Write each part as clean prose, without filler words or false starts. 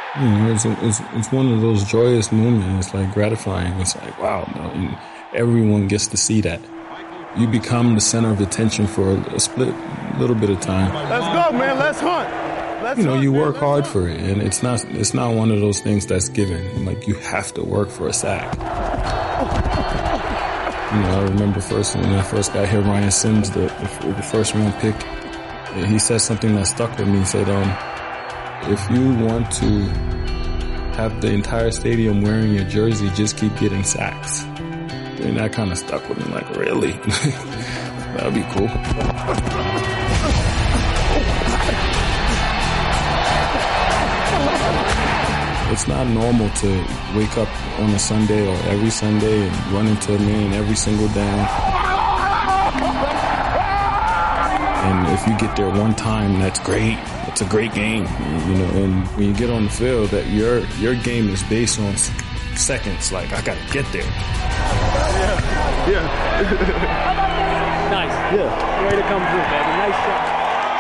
It's one of those joyous moments. It's like gratifying. It's like, wow, and everyone gets to see that. You become the center of attention for a little bit of time. Let's go, man. Let's hunt. You work hard for it, and it's not one of those things that's given. Like, you have to work for a sack. I remember when I first got here, Ryan Sims, the first round pick, he said something that stuck with me. He said, if you want to have the entire stadium wearing your jersey, just keep getting sacks. And that kind of stuck with me, like, really? That'd be cool. It's not normal to wake up on a Sunday or every Sunday and run into a man every single down. And if you get there one time, that's great. It's a great game, and when you get on the field, that your game is based on seconds. Like, I gotta get there. Yeah. Nice. Yeah. Way to come through, baby. Nice shot.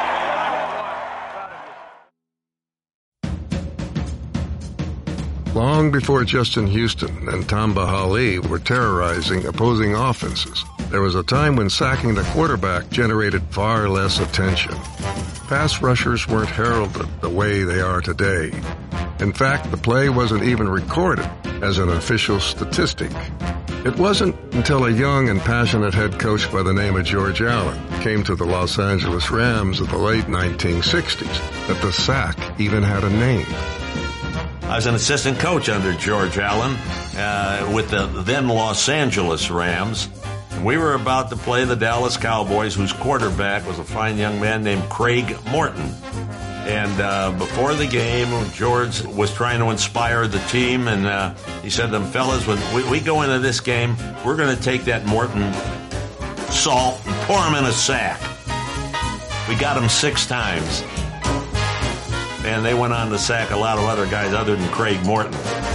Long before Justin Houston and Tamba Hali were terrorizing opposing offenses, there was a time when sacking the quarterback generated far less attention. Pass rushers weren't heralded the way they are today. In fact, the play wasn't even recorded as an official statistic. It wasn't until a young and passionate head coach by the name of George Allen came to the Los Angeles Rams of the late 1960s that the sack even had a name. I was an assistant coach under George Allen with the then Los Angeles Rams. And we were about to play the Dallas Cowboys, whose quarterback was a fine young man named Craig Morton. And before the game, George was trying to inspire the team, and he said to them, fellas, when we go into this game, we're going to take that Morton salt and pour him in a sack. We got him 6 times. And they went on to sack a lot of other guys other than Craig Morton.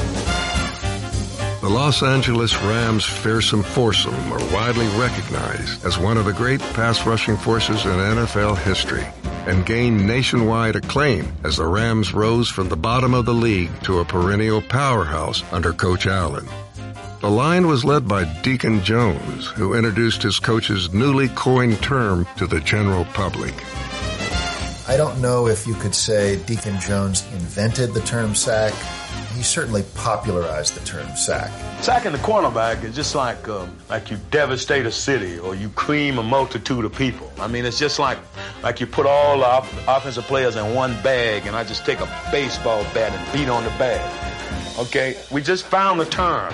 The Los Angeles Rams' fearsome foursome are widely recognized as one of the great pass-rushing forces in NFL history and gained nationwide acclaim as the Rams rose from the bottom of the league to a perennial powerhouse under Coach Allen. The line was led by Deacon Jones, who introduced his coach's newly coined term to the general public. I don't know if you could say Deacon Jones invented the term sack. He certainly popularized the term sack. Sacking the cornerback is just like you devastate a city or you cream a multitude of people. I mean, it's just like you put all the offensive players in one bag and I just take a baseball bat and beat on the bag. Okay? We just found the term.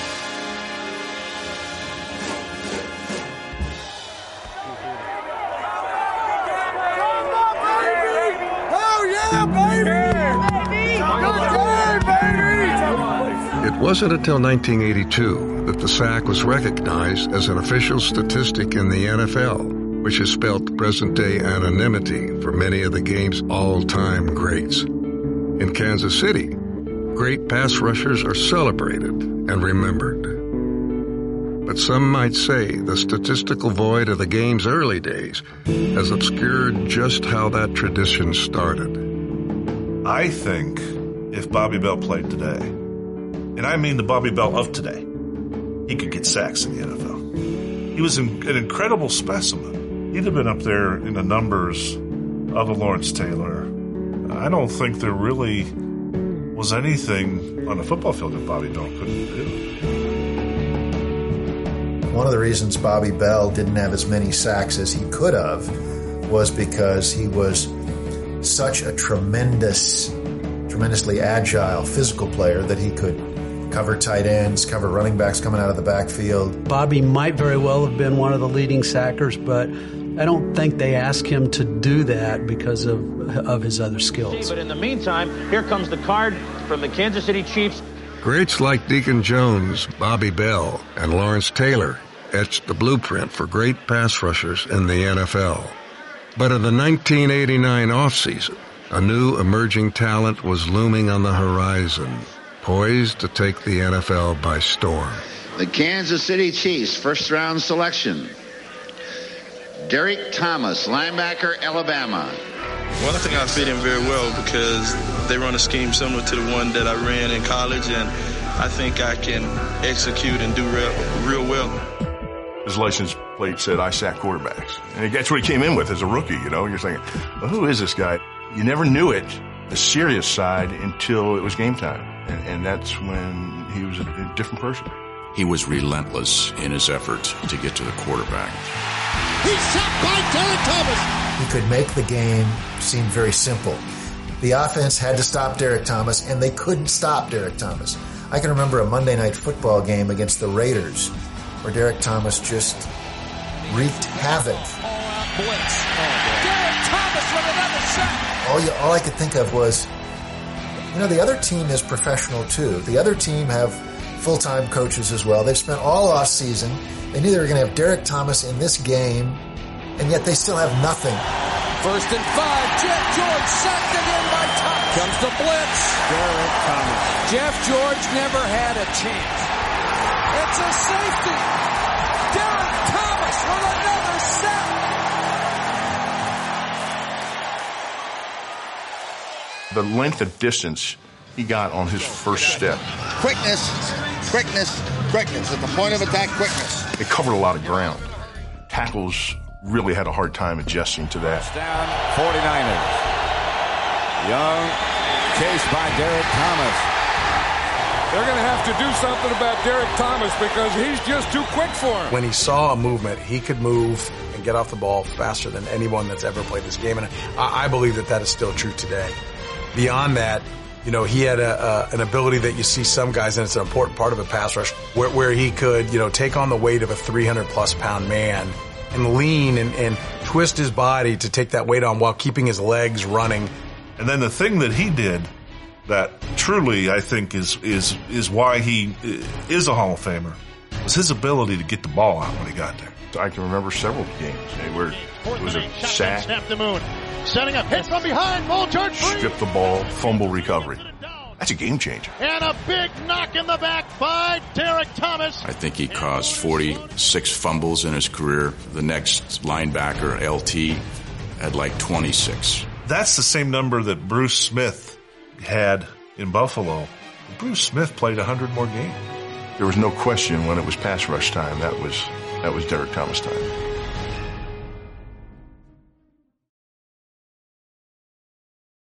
It wasn't until 1982 that the sack was recognized as an official statistic in the NFL, which has spelled present-day anonymity for many of the game's all-time greats. In Kansas City, great pass rushers are celebrated and remembered. But some might say the statistical void of the game's early days has obscured just how that tradition started. I think if Bobby Bell played today, and I mean the Bobby Bell of today, he could get sacks in the NFL. He was an incredible specimen. He'd have been up there in the numbers of a Lawrence Taylor. I don't think there really was anything on the football field that Bobby Bell couldn't do. One of the reasons Bobby Bell didn't have as many sacks as he could have was because he was such a tremendously agile physical player that he could cover tight ends, cover running backs coming out of the backfield. Bobby might very well have been one of the leading sackers, but I don't think they asked him to do that because of his other skills. But in the meantime, here comes the card from the Kansas City Chiefs. Greats like Deacon Jones, Bobby Bell, and Lawrence Taylor etched the blueprint for great pass rushers in the NFL. But in the 1989 offseason, a new emerging talent was looming on the horizon, poised to take the NFL by storm. The Kansas City Chiefs first-round selection, Derek Thomas, linebacker, Alabama. Well, I think I fit in very well because They run a scheme similar to the one that I ran in college, and I think I can execute and do real well. His license plate said, I sack quarterbacks. And that's what he came in with as a rookie, you know. You're thinking, well, who is this guy? You never knew it, the serious side, until it was game time. And that's when he was a different person. He was relentless in his effort to get to the quarterback. He's sacked by Derek Thomas. He could make the game seem very simple. The offense had to stop Derek Thomas, and they couldn't stop Derek Thomas. I can remember a Monday Night Football game against the Raiders where Derek Thomas just wreaked havoc. Blitz. Derek Thomas with another sack. All I could think of was, you know, the other team is professional too. The other team have full-time coaches as well. They've spent all off season. They knew they were going to have Derek Thomas in this game, and yet they still have nothing. 1st and 5. Jeff George sacked again by Thomas. Comes the blitz. Derek Thomas. Jeff George never had a chance. It's a safety. Derek Thomas with another sack. The length of distance he got on his first step. Quickness. At the point of attack, quickness. It covered a lot of ground. Tackles really had a hard time adjusting to that. Down 49ers. Young chased by Derek Thomas. They're going to have to do something about Derek Thomas because he's just too quick for him. When he saw a movement, he could move and get off the ball faster than anyone that's ever played this game. And I believe that is still true today. Beyond that, you know, he had an ability that you see some guys, and it's an important part of a pass rush, where he could, you know, take on the weight of a 300-plus pound man and lean and twist his body to take that weight on while keeping his legs running. And then the thing that he did that truly, I think, is why he is a Hall of Famer was his ability to get the ball out when he got there. I can remember several games where it was a sack. Snap the moon. Setting up, hit from behind, ball George free. Strip the ball, fumble recovery. That's a game changer. And a big knock in the back by Derek Thomas. I think he caused 46 fumbles in his career. The next linebacker, LT, had like 26. That's the same number that Bruce Smith had in Buffalo. Bruce Smith played 100 more games. There was no question when it was pass rush time. That was Derek Thomas time.